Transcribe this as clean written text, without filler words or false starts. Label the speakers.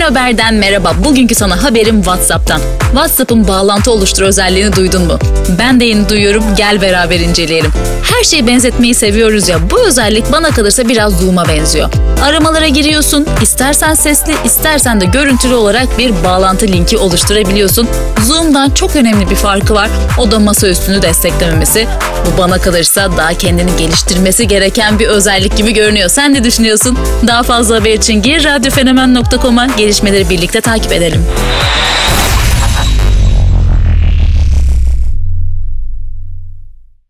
Speaker 1: Haber'den merhaba. Bugünkü sana haberim WhatsApp'tan. WhatsApp'ın bağlantı oluştur özelliğini duydun mu? Ben de yeni duyuyorum. Gel beraber inceleyelim. Her şeyi benzetmeyi seviyoruz ya. Bu özellik bana kalırsa biraz Zoom'a benziyor. Aramalara giriyorsun. İstersen sesli, istersen de görüntülü olarak bir bağlantı linki oluşturabiliyorsun. Zoom'dan çok önemli bir farkı var. O da masaüstünü desteklememesi. Bu bana kalırsa daha kendini geliştirmesi gereken bir özellik gibi görünüyor. Sen ne düşünüyorsun? Daha fazla haber için gir radyofenomen.com'a, gelişmeleri birlikte takip edelim.